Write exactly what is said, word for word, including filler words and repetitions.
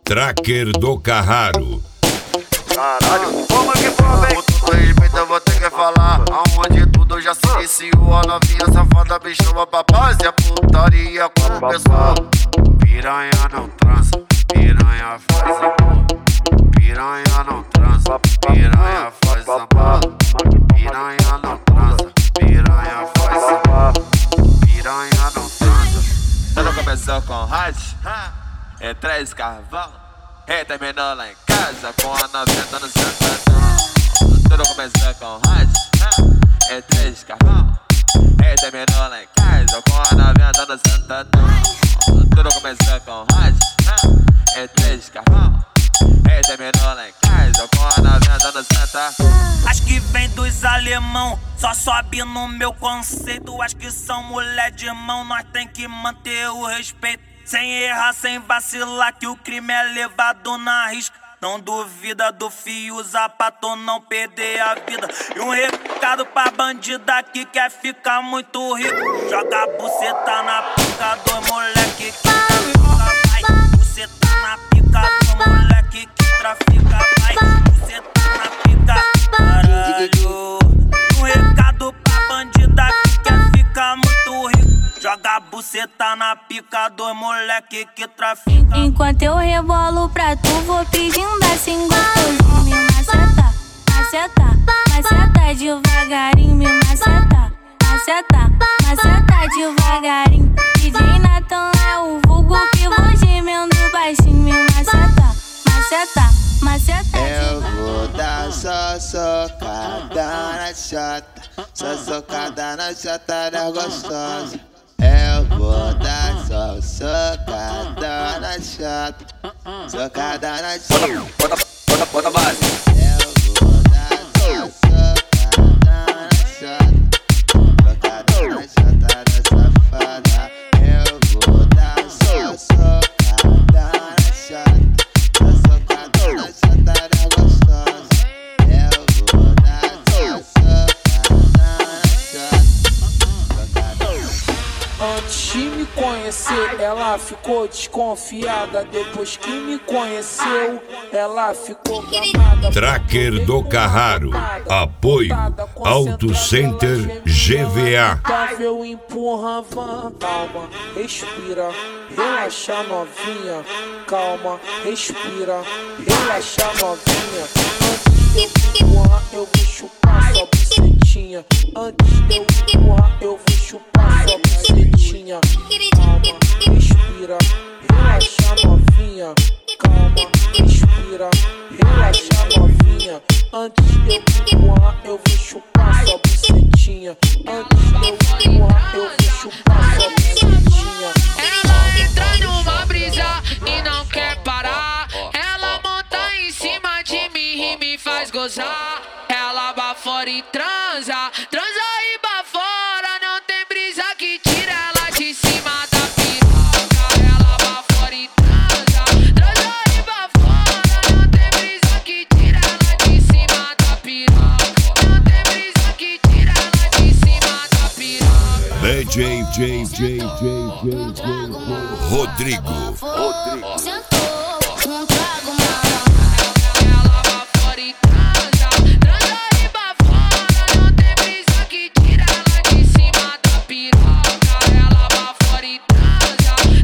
Tracker do Carraro. Caralho, como que foi, bem? Com todo respeito eu vou ter que falar. Aonde tudo já se iniciou. A novinha safada me chama pra paz. E a putaria com o pessoal. Piranha não transa, piranha faz amor. Piranha não transa, piranha faz amor. Piranha não transa, piranha faz amor. Piranha não transa. Tudo começou com rádio, em três carvão. E terminou lá em casa com a novinha no sentadão. Tudo começou com rádio, em três carvão. E terminou lá em casa com a novinha no sentadão. Tudo começou com rádio, em três carvão. E terminou lá em casa com a novinha no sentadão. Acho que vem dos alemão, só sobe no meu conceito. Acho que são mulher de mão, nós tem que manter o respeito. Sem errar, sem vacilar, que o crime é levado na risca. Não duvida do fio, usar pra tu não perder a vida. E um recado pra bandida que quer ficar muito rico. Joga a buceta na pica do moleque que trafica, vai. Buceta na pica do moleque que trafica, vai. Buceta na pica, caralho. E um recado pra bandida que quer ficar muito rico. Joga a buceta na pica do moleque que trafica. Enquanto eu rebolo pra tu, vou pedindo assim gostosinho. Me maceta, maceta, maceta devagarinho. Me maceta, maceta, maceta devagarinho. D J Nathan é o vulgo que vou gemendo baixinho. Me maceta, maceta, maceta eu vou dar só socada na chata, só socada na chata da gostosa. Eu vou dar só socada na chata, socada na chata. Bota, bota, bota a base. Eu vou dar só socada na chata, socada na chata da safada. Eu vou dar só socada na chata, só socada na chata da gostosa. Eu vou dar só socada na chata, socada. Antes de me conhecer, ela ficou desconfiada. Depois que me conheceu, ela ficou gamada. Tracker do Carraro. Apoio Auto Center G V A. Eu empurra, van, calma, respira, relaxa novinha, calma, respira, relaxa novinha. Antes de eu empurrar, eu vou chupar sua bucetinha. Antes de eu empurrar, eu vou chupar sua bucetinha. Calma, respira, relaxa novinha, calma, respira, relaxa novinha. Antes de eu empurrar, eu vou chupar sua bucetinha. Antes de eu empurrar, eu vou chupar sua bucetinha. Ela entra numa brisa e não quer parar. Ela monta em cima de mim e me faz gozar. Ela bafora e transa, transa e bafora. Não tem brisa que tira ela de cima da piroca. Ela bafora e transa, transa e bafora. Não tem brisa que tira ela de cima da piroca. Não tem brisa que tira ela de cima da piroca. D J, J, J, J, J, J, Rodrigo. Rodrigo. Sentou, um trago, mano. Ela bafora e transa, transa e bafora. Não tem brisa que tira ela de cima da piroca. Ela bafora e transa,